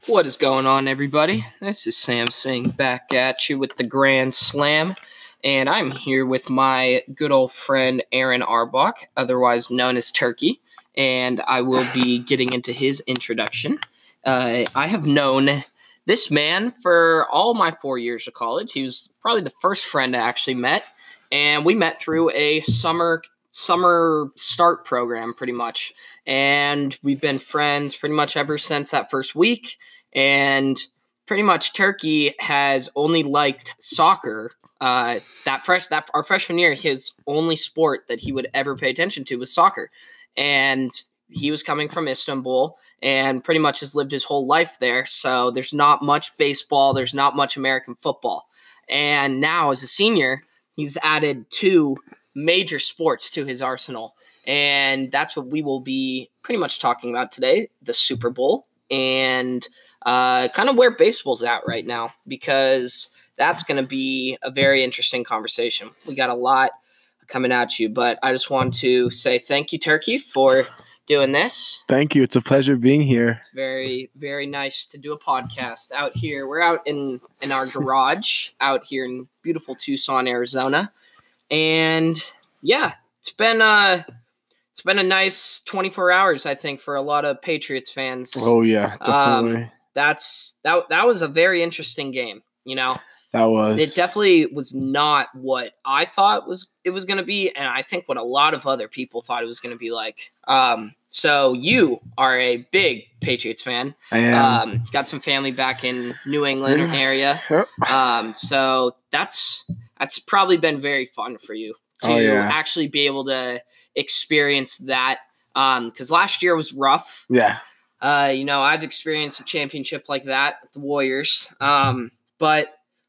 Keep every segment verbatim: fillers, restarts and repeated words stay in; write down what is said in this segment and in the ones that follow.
What is going on, everybody? This is Sam Singh back at you with the Grand Slam, and I'm here with my good old friend Aaron Arbach, otherwise known as Turkey, and I will be getting into his introduction. Uh, I have known this man for all my four years of college. He was probably the first friend I actually met, and we met through a summer summer start program pretty much, and we've been friends pretty much ever since that first week. And pretty much Turkey has only liked soccer. Uh, that fresh that our freshman year, his only sport that he would ever pay attention to was soccer, and he was coming from Istanbul and pretty much has lived his whole life there. So there's not much baseball, there's not much American football, and now as a senior, he's added two major sports to his arsenal, and that's what we will be pretty much talking about today: the Super Bowl and uh, kind of where baseball's at right now, because that's going to be a very interesting conversation. We got a lot coming at you, but I just want to say thank you, Turkey, for doing this. Thank you. It's a pleasure being here. It's very, very nice to do a podcast out here. We're out in, in our garage out here in beautiful Tucson, Arizona. And yeah, it's been uh it's been a nice twenty-four hours, I think, for a lot of Patriots fans. Oh yeah, definitely. Um, that's that that was a very interesting game, you know. That was. It definitely was not what I thought was it was going to be, and I think what a lot of other people thought it was going to be like. Um, so you are a big Patriots fan. I am. Um, got some family back in New England area. Um, so that's that's probably been very fun for you to oh, yeah. actually be able to experience that. Um, because last year was rough. Yeah. Uh, you know, I've experienced a championship like that with the Warriors. Um, but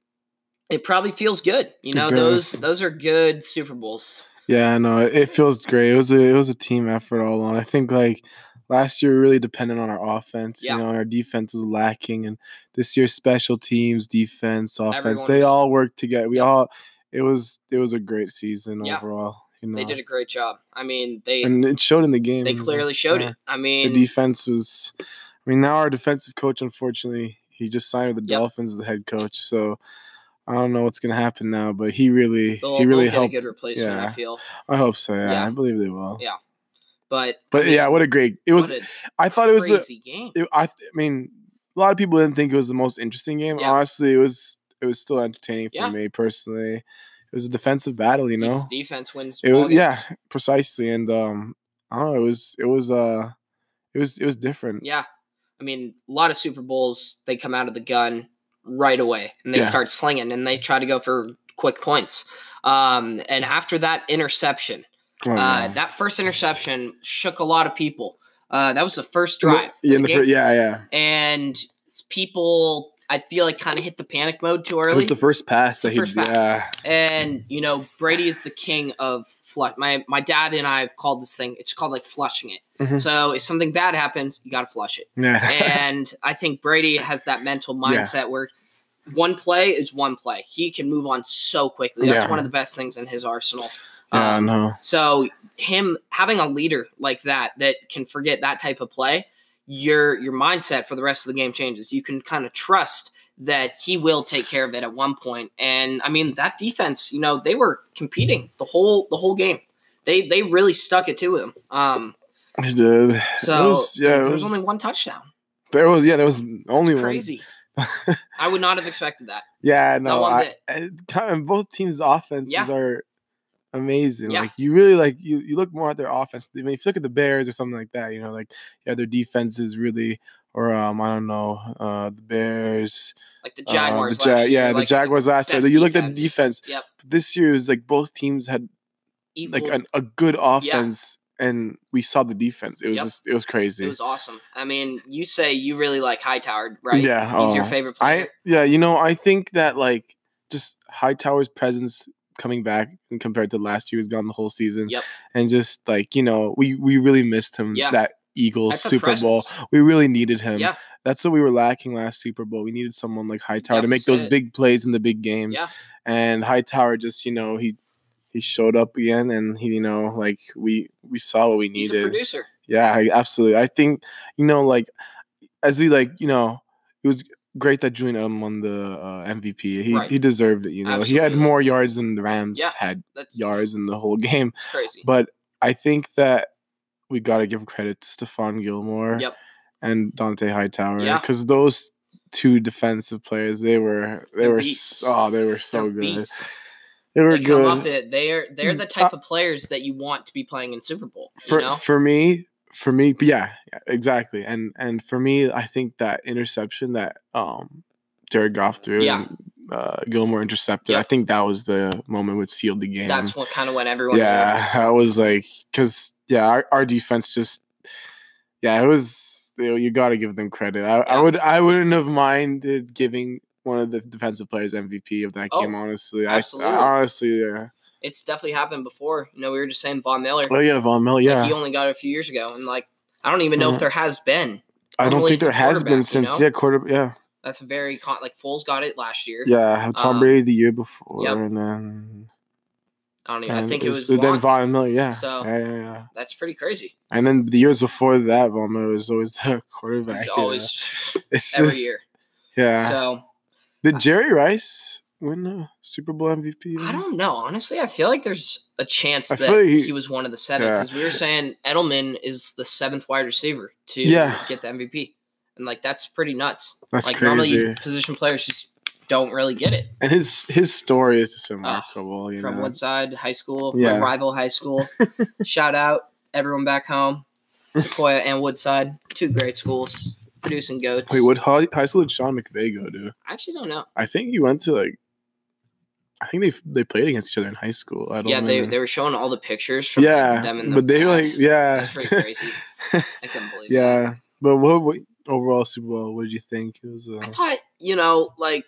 it probably feels good. You know, those those are good Super Bowls. Yeah, no, it feels great. It was a it was a team effort all along. I think like last year really depended on our offense. Yeah. You know, and our defense was lacking, and this year special teams, defense, offense, Everyone they was- all worked together. We Yep. all it was it was a great season Yeah. overall. You know, They did a great job. I mean, they and it showed in the game. they clearly showed Yeah. it. I The mean, defense was. I mean, now our defensive coach, unfortunately, he just signed with the Yep. Dolphins as the head coach. So I don't know what's gonna happen now, but he really, they'll, he really they'll get helped. a good replacement, I Yeah. feel. I hope so. Yeah, Yeah. I believe they will. Yeah. But But I mean, yeah, what a great! It was. what a I thought it was. A, crazy game. it, I, I mean, a lot of people didn't think it was the most interesting game. Yeah. Honestly, it was. It was still entertaining for Yeah. me personally. It was a defensive battle, you know. Def- defense wins. It ball was yeah, games. precisely, and um, I don't know. It was. It was. Uh, it was. It was different. Yeah. I mean, a lot of Super Bowls, they come out of the gun right away and they Yeah. start slinging and they try to go for quick points. Um, and after that interception, Oh, uh, no. that first interception shook a lot of people. Uh, that was the first In the- drive. yeah, of in the the game. fir- yeah, yeah. And s- people, I feel like, kind of hit the panic mode too It early. was the first pass the that he. first pass. Yeah. And, you know, Brady is the king of flush. My my dad and I have called this thing, it's called like flushing it. Mhm. So if something bad happens, you got to flush it. Yeah. And I think Brady has that mental mindset where one play is one play. He can move on so quickly. That's Yeah. one of the best things in his arsenal. yeah, Um, no. So him having a leader like that that can forget that type of play, your your mindset for the rest of the game changes. You can kind of trust that he will take care of it at one point. And I mean, that defense, you know, they were competing the whole the whole game. They they really stuck it to him. Um, He did. so it was, yeah, there it was was, only one touchdown. there was yeah, there was only It's crazy. one. I would not have expected that. Yeah, no, one I, bit. I, kind of both teams' offenses Yeah. are amazing. Yeah. Like you really like you, you look more at their offense. I mean, if you look at the Bears or something like that, you know, like yeah, their defense is really, or um, I don't know, uh, the Bears, Like the uh, Jaguars the Ja- last year. yeah, the like, Jaguars last year. best You looked at the defense. defense. Yep. This year is like both teams had Equal. like an, a good offense, and we saw the defense. It was Yep. just it was crazy. It was awesome. I mean, you say you really like Hightower, right? Yeah, He's your oh, favorite player. I yeah, you know, I think that like just Hightower's presence coming back and compared to last year, he's gone the whole season. Yep. And just like, you know, we we really missed him Yeah. that Eagles That's a Super Bowl. presence. We really needed him. Yeah. That's what we were lacking last Super Bowl. We needed someone like Hightower to Definitely make those said it. big plays in the big games. Yeah. And Hightower just, you know, he he showed up again, and he, you know, like we we saw what we He's a needed. producer. Yeah, I, absolutely. I think, you know, like as we like, you know, it was great that Julian Edelman won the uh, M V P. He Right. he deserved it. You know, he had Absolutely. more yards than the Rams Yeah, had that's yards in the whole game. it's crazy. But I think that we got to give credit to Stephon Gilmore Yep. and Dante Hightower Yeah. because those two defensive players, they were they They're were beasts. oh they were so They're good. beasts. They were They good. come up. It, they're they're the type Uh, of players that you want to be playing in Super Bowl. for you know? for me, for me, yeah, yeah, exactly. And and for me, I think that interception that um Jared Goff threw Yeah. and uh, Gilmore intercepted, Yep. I think that was the moment which sealed the game. That's what kind of when everyone. yeah, I was like, because yeah, our, our defense just yeah, it was you, know, you got to give them credit. I, I Yeah. would I wouldn't have minded giving one of the defensive players M V P of that Oh, game. Honestly, I, absolutely. I honestly yeah. It's definitely happened before. You know, we were just saying Von Miller. Oh yeah, Von Miller, Like, yeah. he only got it a few years ago, and like I don't even know Mhm. if there has been. I don't Normally think it's a there has been quarterback, you since know? yeah quarter yeah. That's a very con- like Foles got it last year. Yeah, Tom Um, Brady the year before, yep. and then I don't even. and I think it was. then Von. Von Miller, yeah, So- yeah, yeah, yeah. That's pretty crazy. And then the years before that, Von Miller was always the quarterback. He's yeah. always it's every just, year. yeah. So Did Jerry Rice win the Super Bowl M V P? I don't know. Honestly, I feel like there's a chance I that feel like he, he- was one of the seven yeah. because we were saying Edelman is the seventh wide receiver to Yeah. get the M V P, and like that's pretty nuts. That's like crazy. normally position players just don't really get it. And his his story is just remarkable. you From know? Woodside High School, Yeah. my rival high school. Shout out everyone back home, Sequoia and Woodside, two great schools producing goats. Wait, what high, high school did Sean McVay go to? I actually don't know. I think he went to like. I think they they played against each other in high school. I don't Yeah, they know. they were showing all the pictures from yeah, them in the but they were like past. yeah, That's pretty crazy. I couldn't believe that. yeah. But what, what overall Super Bowl? What did you think? It was. Uh, I thought, you know, like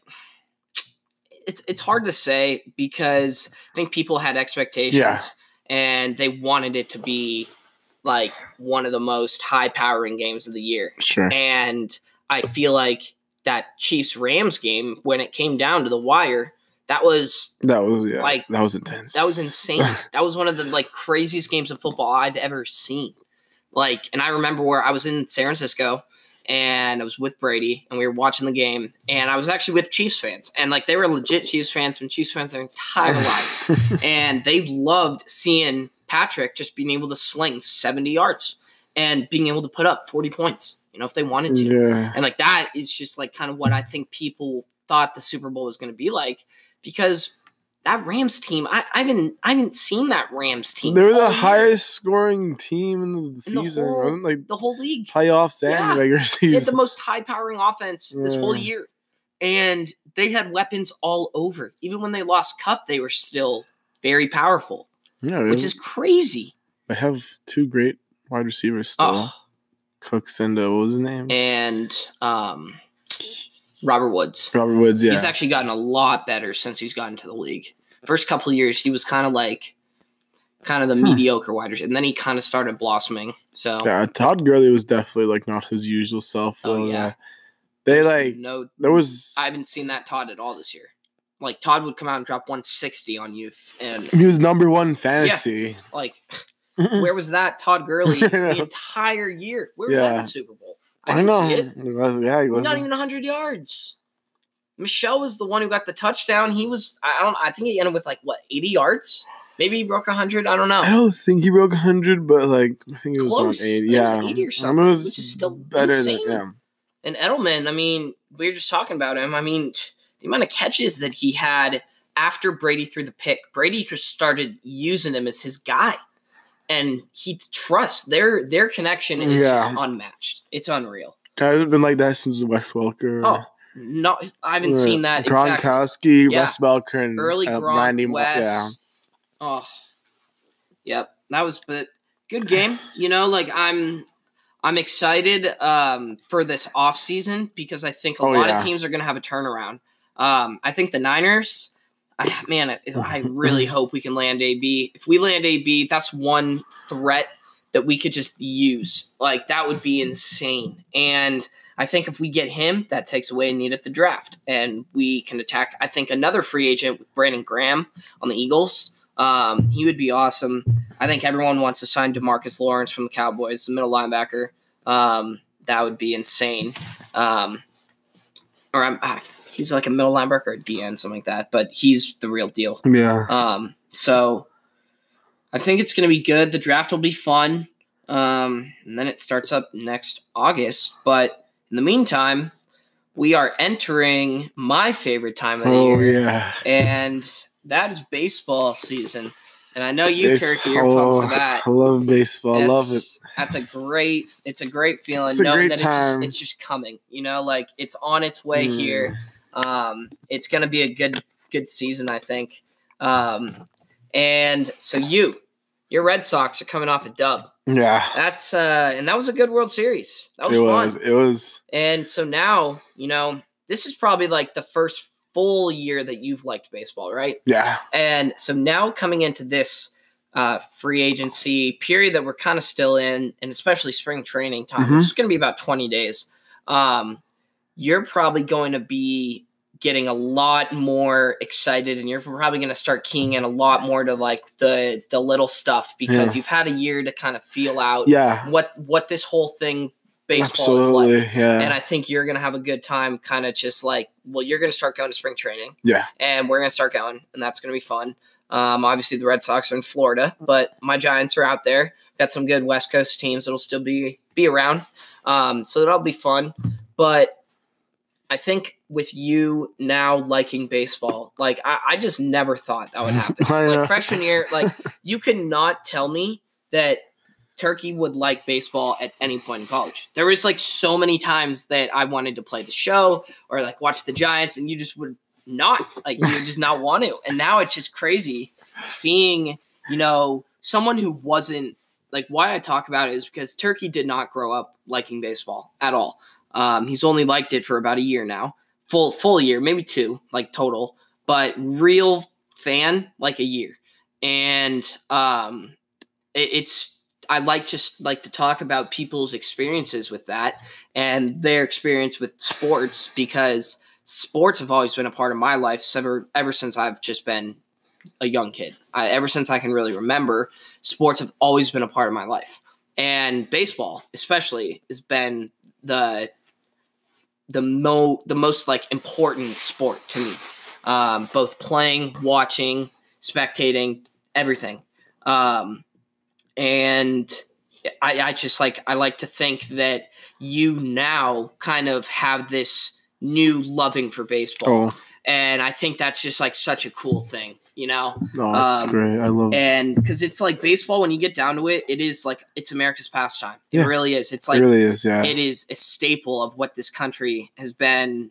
it's it's hard to say because I think people had expectations Yeah. and they wanted it to be like one of the most high powering games of the year. sure. And I feel like that Chiefs Rams game, when it came down to the wire, that was That was yeah. like- that was intense. that was insane. That was one of the like craziest games of football I've ever seen. Like, and I remember where I was in San Francisco and I was with Brady and we were watching the game and I was actually with Chiefs fans and like they were legit Chiefs fans, been Chiefs fans their entire lives. And they loved seeing Patrick just being able to sling seventy yards and being able to put up forty points, you know, if they wanted to. yeah. And like that is just like kind of what I think people thought the Super Bowl was going to be like because that Rams team, I, I haven't I haven't seen that Rams team. They were all the year. highest scoring team in the In the season. whole- wasn't like the whole league. playoffs and Yeah. regular They had season. the most high powering offense this whole Yeah. year. And they had weapons all over. Even when they lost Cup, they were still very powerful, yeah, which they- is crazy. they have two great wide receivers still. Oh, Cooks and uh, what was his name? and um, Robert Woods. Robert Woods. Yeah, He's actually gotten a lot better since he's gotten to the league. First couple of years, he was kind of like kind of the Hmm. mediocre wide receiver, and then he kind of started blossoming. So yeah. Todd Gurley was definitely like not his usual self. Oh, though, yeah. They there's like no, there was. I haven't seen that Todd at all this year. Like Todd would come out and drop one sixty on youth, and he was number one in fantasy. like, where was that Todd Gurley the entire year? Where was that in Yeah. the Super Bowl? I I didn't know. see it. He was, yeah, he was. Not even one hundred yards. Michelle was the one who got the touchdown. He was, I don't, I think he ended with like what, eighty yards? Maybe he broke one hundred. I don't know. I don't think he broke one hundred, but like I think it was Close. around eighty. It was Yeah, eighty or I mean, something, it was which is still better insane. than yeah. And Edelman, I mean, we were just talking about him. I mean, the amount of catches that he had after Brady threw the pick, Brady just started using him as his guy. And he trusts their their connection is Yeah. just unmatched. It's unreal. Guys have been like that since Wes Welker. Oh, no, I haven't uh, seen that exactly. Gronkowski, Yeah. Wes Welker, and Early uh, Gronk, Randy. Mo- Wes. Yeah, Oh, yep. That was but good game. You know, like I'm I'm excited um, for this offseason because I think a Oh, lot yeah. of teams are going to have a turnaround. Um, I think the Niners, I, man, I, I really hope we can land A B. If we land A B, that's one threat that we could just use. Like, that would be insane. And I think if we get him, that takes away a need at the draft. And we can attack, I think, another free agent with Brandon Graham on the Eagles. Um, he would be awesome. I think everyone wants to sign DeMarcus Lawrence from the Cowboys, the middle linebacker. Um, that would be insane. Um, or I'm, uh, he's like a middle linebacker or D N, something like that. But he's the real deal. Yeah. Um. So I think it's going to be good. The draft will be fun. Um. And then it starts up next August. But in the meantime, we are entering my favorite time of the Oh, year. yeah. And that is baseball season. And I know you, Base- Turkey, you're oh, pumped for that. I love baseball. I love it. That's- That's a great. It's a great feeling It's a knowing great that it's just, time. it's just coming. You know, like it's on its way Mm. here. Um, it's gonna be a good good season, I think. Um, and so you, your Red Sox are coming off a dub. Yeah. That's uh, and that was a good World Series. That was It fun. was. It was. And so now, you know, this is probably like the first full year that you've liked baseball, right? Yeah. And so now coming into this uh, free agency period that we're kind of still in, and especially spring training time, Mhm. which is going to be about twenty days, um, you're probably going to be getting a lot more excited, and you're probably going to start keying in a lot more to like the the little stuff because Yeah. you've had a year to kind of feel out Yeah. what what this whole thing baseball is Absolutely. like. Yeah. And I think you're going to have a good time kind of just like, well, you're going to start going to spring training. Yeah. And we're going to start going, and that's going to be fun. Um, obviously, the Red Sox are in Florida, but my Giants are out there. Got some good West Coast teams that'll still be be around. Um, so that'll be fun. But I think with you now liking baseball, like I, I just never thought that would happen. I know. Like freshman year, like you could not tell me that Turkey would like baseball at any point in college. There was like so many times that I wanted to play the show or like watch the Giants, and you just would not like you would just not want to. And now it's just crazy seeing, you know, someone who wasn't like why I talk about it is because Turkey did not grow up liking baseball at all. Um, he's only liked it for about a year now, full full year, maybe two, like total, but real fan like a year. And um, it, it's I like just like to talk about people's experiences with that and their experience with sports because sports have always been a part of my life ever, ever since I've just been a young kid. I, ever since I can really remember, sports have always been a part of my life. And baseball, especially, has been the the mo the most like important sport to me. Um, both playing, watching, spectating, everything. Um, and I, I just like I like to think that you now kind of have this new loving for baseball. Oh. And I think that's just like such a cool thing, you know? No, that's Um, great. I love And because it's like baseball, when you get down to it, it is like it's America's pastime. It Yeah. really is. It's it. like really is. Yeah. it is a staple of what this country has been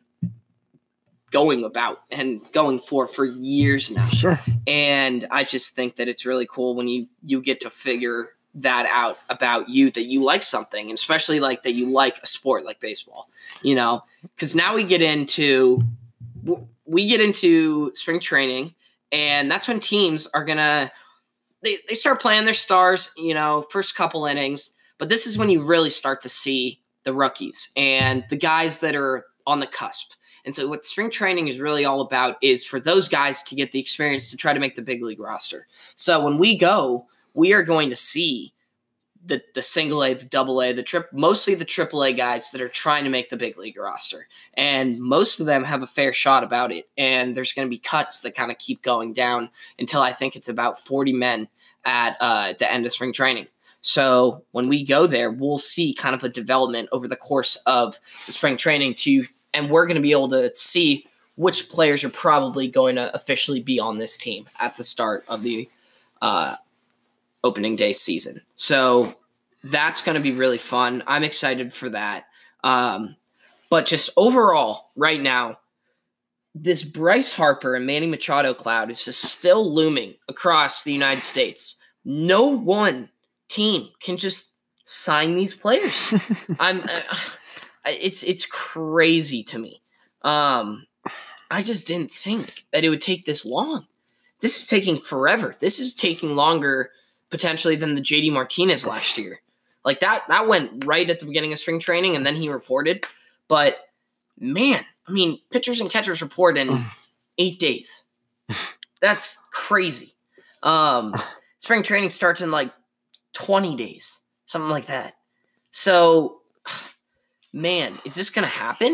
going about and going for for years now. Sure. And I just think that it's really cool when you you get to figure that out about you, that you like something, and especially like that you like a sport like baseball, you know, because now we get into we get into spring training, and that's when teams are gonna they, they start playing their stars, you know, first couple innings. But this is when you really start to see the rookies and the guys that are on the cusp. And so what spring training is really all about is for those guys to get the experience to try to make the big league roster. So when we go, we are going to see the the single A, the double A, the trip, mostly the triple A guys that are trying to make the big league roster. And most of them have a fair shot about it. And there's going to be cuts that kind of keep going down until I think it's about forty men at uh, the end of spring training. So when we go there, we'll see kind of a development over the course of the spring training to, and we're going to be able to see which players are probably going to officially be on this team at the start of the uh, opening day season. So that's going to be really fun. I'm excited for that. Um, but just overall, right now, this Bryce Harper and Manny Machado cloud is just still looming across the United States. No one team can just sign these players. I'm. Uh, it's it's crazy to me. Um, I just didn't think that it would take this long. This is taking forever. This is taking longer potentially than the J D Martinez last year. Like that, that went right at the beginning of spring training, and then he reported. But man, I mean, pitchers and catchers report in eight days. That's crazy. Um, spring training starts in like twenty days, something like that. So, man, is this going to happen?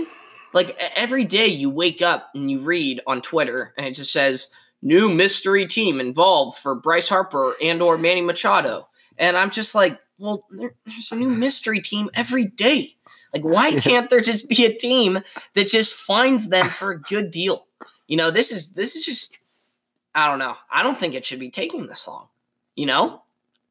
Like e- every day you wake up and you read on Twitter and it just says new mystery team involved for Bryce Harper and or Manny Machado. And I'm just like, well, there, there's a new mystery team every day. Like, why can't there just be a team that just finds them for a good deal? You know, this is this is just, I don't know. I don't think it should be taking this long, you know?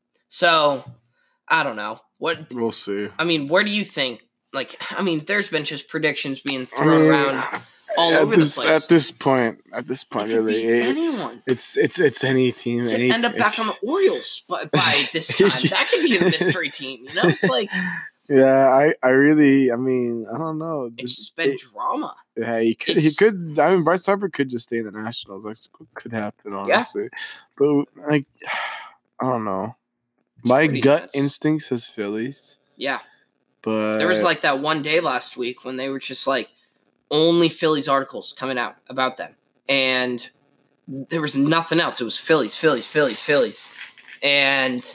So, I don't know. What We'll see. I mean, where do you think? Like, I mean, there's been just predictions being I thrown mean, around all at over this, the place. At this point, at this point, It could really, be it- anyone. it's it's it's any team. Could Any end up back on the Orioles by, by this time. That could be a mystery team. You know, it's like Yeah, I, I really, I mean, I don't know. it's just been It- drama. Yeah, he could. It's- He could. I mean, Bryce Harper could just stay in the Nationals. That could happen, honestly. But like, I don't know. My pretty gut nuts. instinct says Phillies, Yeah, but there was like that one day last week when they were just like only Phillies articles coming out about them, and there was nothing else. It was Phillies, Phillies, Phillies, Phillies, and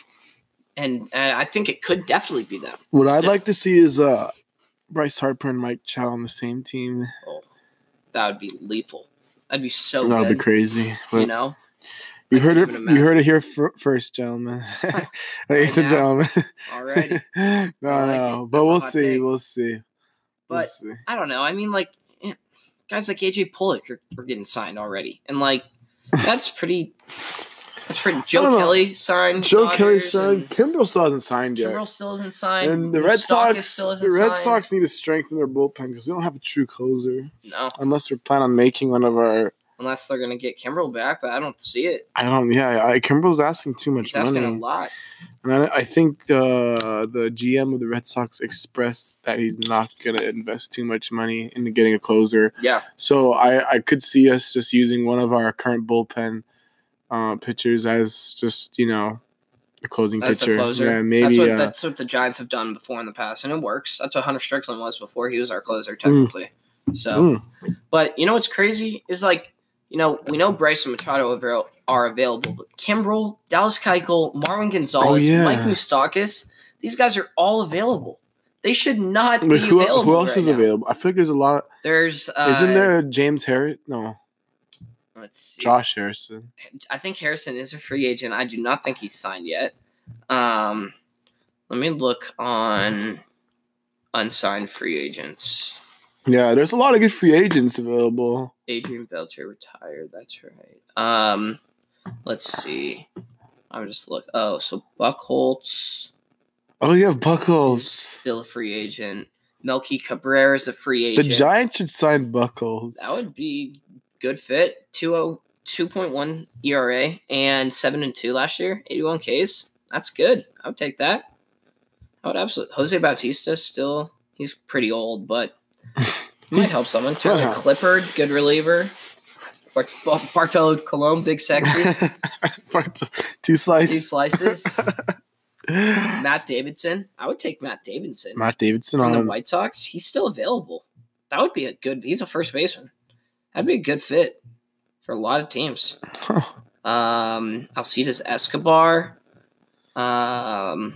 and uh, I think it could definitely be them. what I'd Still- like to see is uh, Bryce Harper and Mike Trout on the same team. Oh, that would be lethal. That'd be so That would good. be crazy. But You know, you I heard can't it. even You heard it here f- first, gentlemen. Ladies and now. gentlemen. Alrighty. no, I like no, it. but That's a we'll hot see. take. We'll see. We'll But see. I don't know. I mean, like eh, guys like A J Pollock are, are getting signed already, and like that's pretty. That's pretty. I Joe don't know. Kelly signed. Joe Dodgers, Kelly's son. and Kimbrel still hasn't signed yet. Kimbrel still isn't signed. And the Red Moustakas Sox, still the isn't Red signed. Sox need to strengthen their bullpen because we don't have a true closer No, unless we're planning on making one of our. unless they're gonna get Kimbrel back, but I don't see it. I don't. Yeah, I, Kimbrel's asking too much He's asking money, a lot. and I, I think the the G M of the Red Sox expressed that he's not gonna invest too much money into getting a closer. Yeah, So I I could see us just using one of our current bullpen uh, pitchers as just you know a closing that's pitcher. a closer. Yeah, maybe. That's what uh, that's what the Giants have done before in the past, and it works. That's what Hunter Strickland was before he was our closer, technically. So, mm, but you know what's crazy is like. You know, we know Bryce and Machado avail- are available, but Kimbrel, Dallas Keuchel, Marwin Gonzalez, Oh, yeah. Mike Moustakas, these guys are all available. They should not be but who, available. who else right is now. available? I feel like there's a lot. There's uh, Isn't there James Harris? No, Let's see. Josh Harrison. I think Harrison is a free agent. I do not think he's signed yet. Um, let me look on unsigned free agents. Yeah, there's a lot of good free agents available. Adrian Beltre retired. That's right. Um, let's see. I'm just look. Oh, so Buckholz Oh, you have is Buckles. still a free agent. Melky Cabrera is a free The agent. Giants should sign Buckles. That would be good fit. two point one E R A and seven and two last year. eighty-one Ks. That's good. I would take that. I would absolutely. Jose Bautista still. He's pretty old, but might help someone. Tyler Yeah. Clippard, good reliever. Bart- Bar- Bartolo Colon, big sexy. Part- Two slices. Two slices. Matt Davidson. I would take Matt Davidson Matt Davidson from the on. White Sox. He's still available. That would be a good. He's a first baseman. That'd be a good fit for a lot of teams. Huh. Um, Alcides Escobar. Um,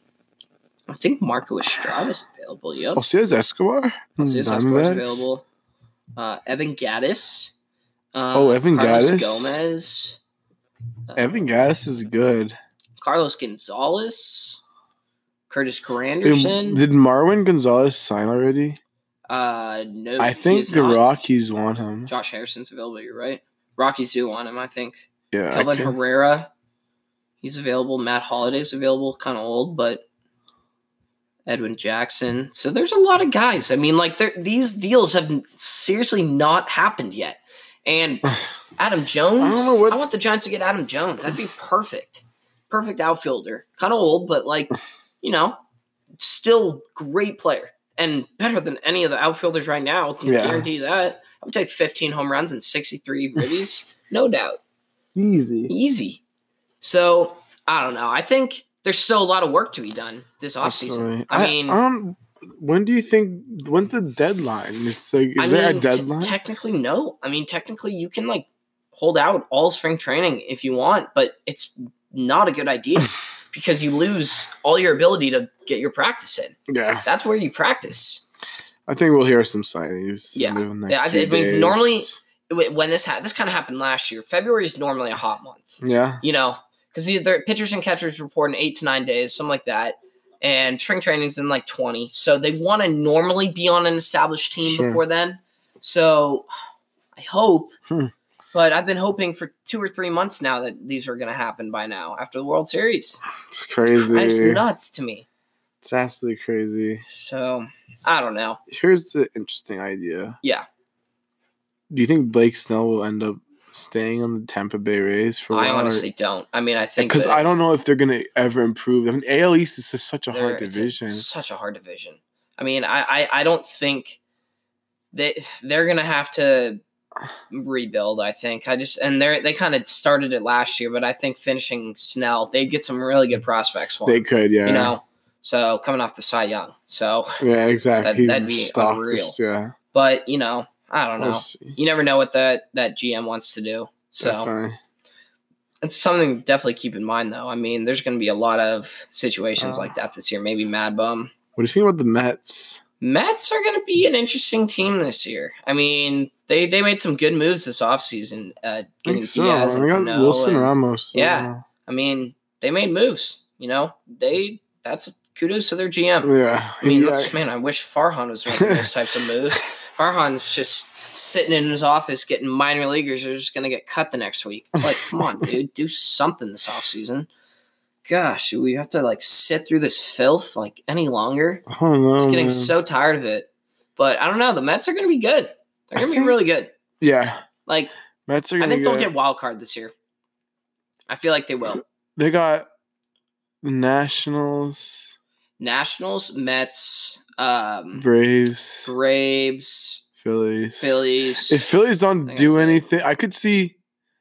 I think Marco Estrada is available. Yep. Oh, see, there's Escobar. Alcides Escobar is Diamondbacks. available. Uh, Evan Gaddis. Uh, Oh, Evan Carlos Gaddis. Gomez. Uh, Evan Gaddis is good. Carlos Gonzalez. Curtis Did, Granderson. did Marwin Gonzalez sign already? Uh, no, I he think is the not. Rockies want him. Josh Harrison's available. You're right. Rockies do want him. I think. Yeah, I Kelvin can- Herrera, he's available. Matt Holliday's available. Kind of old, but Edwin Jackson. So there's a lot of guys. I mean, like there- these deals have seriously not happened yet. And Adam Jones, I don't know what- I want the Giants to get Adam Jones. That'd be perfect. Perfect outfielder. Kind of old, but like, you know, still great player. And better than any of the outfielders right now. Can Yeah. guarantee that. I would take fifteen home runs and sixty-three ribbies. No doubt. easy. Easy. So, I don't know. I think there's still a lot of work to be done this offseason. Sorry. I mean, I don't. When do you think? When's the deadline? Is like, is I there mean, a te- deadline? technically, no. I mean, technically, you can like hold out all spring training if you want, but it's not a good idea because you lose all your ability to get your practice in. yeah, That's where you practice. I think we'll hear some signings. Yeah. in the next Yeah, I, few I mean, days. normally when this ha- this kind of happened last year, February is normally a hot month. Yeah. You know, because the pitchers and catchers report in eight to nine days, something like that. And spring training's in like twenty. So they want to normally be on an established team Sure. before then. So I hope. Hmm. But I've been hoping for two or three months now that these are going to happen by now after the World Series. It's crazy. It's nuts to me. It's absolutely crazy. So I don't know. Here's the interesting idea. Yeah. Do you think Blake Snell will end up staying on the Tampa Bay Rays for a I while? honestly don't. I mean, I think Because that I don't know if they're going to ever improve. I mean, A L East is just such a they're- hard it's a- division. it's such a hard division. I mean, I, I, I don't think they they're gonna have to rebuild. I think I just and they they kind of started it last year, but I think finishing Snell, they'd get some really good prospects for They him. could, yeah. You know, so coming off the Cy Young, so Yeah, exactly. That- He's that'd be stocked, unreal. just- yeah. but you know, I don't know. We'll see. You never know what that that G M wants to do. So Definitely. it's something to definitely keep in mind, though. I mean, there's going to be a lot of situations Uh. like that this year. Maybe Mad Bum. What do you think about the Mets? Mets are going to be an interesting team this year. I mean, they, they made some good moves this offseason. Uh, I getting think so. Diaz I and got Cano Wilson and- Ramos. so, Yeah. I mean, they made moves. You know, they that's kudos to their G M. Yeah. I mean, Yeah. let's- man, I wish Farhan was making those types of moves. Farhan's just sitting in his office getting minor leaguers who are just going to get cut the next week. It's like, come on, dude, do something this offseason. Gosh, do we have to like sit through this filth like any longer? I don't know. I'm getting man. so tired of it. But I don't know. The Mets are going to be good. They're I going to be think- really good. Yeah. Like, Mets are I going to think they'll get wild card this year. I feel like they will. They got the Nationals, Nationals, Mets, um, Braves, Braves, Phillies. Phillies. If Phillies don't think do that's it. anything, I could see.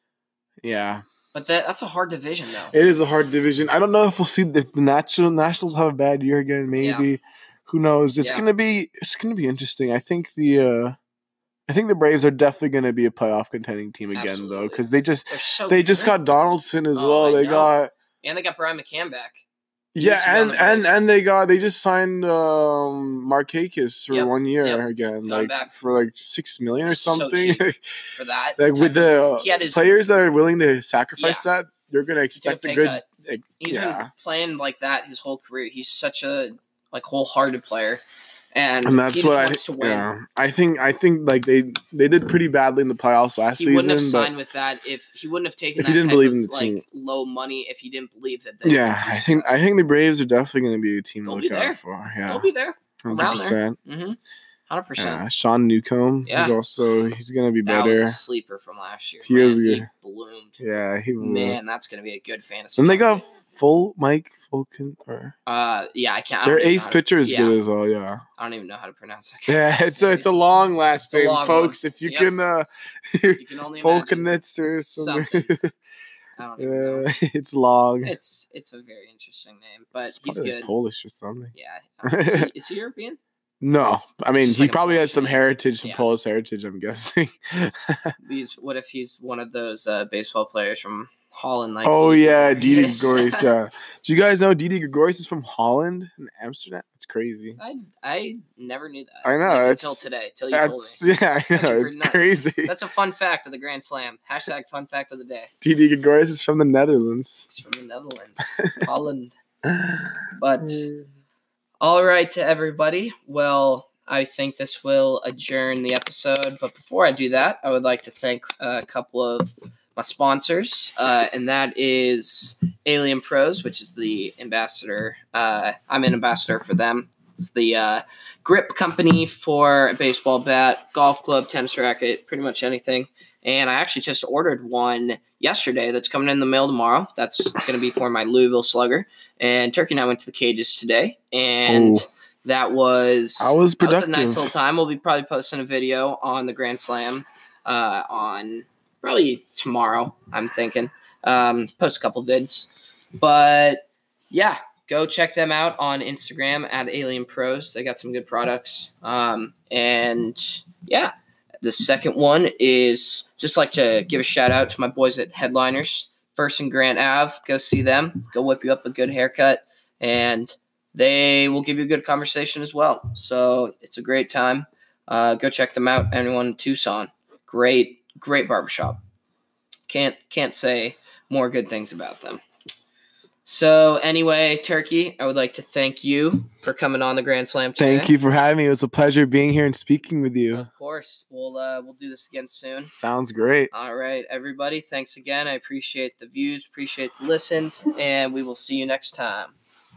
Yeah, But that that's a hard division, though. it is a hard division. I don't know if we'll see if the National Nationals have a bad year again. Maybe, who knows? It's Yeah. gonna be it's gonna be interesting. I think the uh I think the Braves are definitely gonna be a playoff contending team again Absolutely. though, because they just They're so they just good. got Donaldson as Oh, well. I They know. got And they got Brian McCann back. He used yeah, to be on and the and Braves. and they got they just signed um Markakis for Yep, one year yep. again, Got him like back. for like six million or So something. cheap. For that. like type with the of- uh, he had his players that are willing to sacrifice that, you're gonna he took expect a a pay good. cut. like, He's yeah. been playing like that his whole career. He's such a like wholehearted player. And, And that's he just what I wants to win. yeah. I think I think like they they did pretty badly in the playoffs last He season. wouldn't have but signed with that if he wouldn't have taken If that he didn't type believe of in the team. like low money if he didn't believe that they yeah, would be I think I successful. think the Braves are definitely going to be a team to They'll look be there. out for. Yeah, They'll be there. hundred around there. percent. Mm-hmm. Hundred percent. Yeah, Sean Newcomb is Yeah. also he's going to be That was better. a sleeper from last year. He Man, is He good. bloomed. Yeah, he will. Man, that's gonna be a good fantasy. And they got target. full Mike Fulkin or uh yeah, I can't. I their don't even know ace how to- pitcher is yeah, good as well. Yeah, I don't even know how to pronounce that. guy's yeah. last It's a name. it's a long last a name, long folks. If you Yep. can, uh, You can only imagine. Fulkinitz or something. Something. I don't even know. Yeah, it's long. It's it's a very interesting name, but It's he's probably good. Polish or something. Yeah, is he, is he European? No, I mean just he like a probably has Polish some name. heritage, some Yeah. Polish heritage. I'm guessing. He's what if he's one of those uh, baseball players from Holland? Like oh Didi yeah, Didi Gregorius? Gregorius. Yeah. Do you guys know Didi Gregorius is from Holland and Amsterdam? It's crazy. I I never knew that. I know, Like, it's- until today. Till you told That's me. yeah, I That's know. pretty It's nuts. crazy. That's a fun fact of the Grand Slam. Hashtag fun fact of the day. Didi Gregorius is from the Netherlands. It's from the Netherlands, Holland. But all right to everybody. Well, I think this will adjourn the episode. But before I do that, I would like to thank a couple of my sponsors, uh, and that is Alien Pros, which is the ambassador. Uh, I'm an ambassador for them. It's the uh, grip company for a baseball bat, golf club, tennis racket, pretty much anything. And I actually just ordered one yesterday that's coming in the mail tomorrow. That's going to be for my Louisville Slugger. And Turkey and I went to the cages today, and Ooh. that was How was that was a productive? nice little time. We'll be probably posting a video on the Grand Slam uh, on probably tomorrow, I'm thinking. Um, post a couple vids. But, yeah, go check them out on Instagram at Alien Pros. They got some good products. Um, and, yeah, the second one is just like to give a shout-out to my boys at Headliners. First and Grant Ave. Go see them. Go whip you up a good haircut. And they will give you a good conversation as well. So it's a great time. Uh, go check them out. Anyone in Tucson, great, great barbershop. Can't can't say more good things about them. So anyway, Turkey, I would like to thank you for coming on the Grand Slam today. Thank you for having me. It was a pleasure being here and speaking with you. Of course. We'll uh, we'll do this again soon. Sounds great. All right, everybody. Thanks again. I appreciate the views, appreciate the listens, and we will see you next time.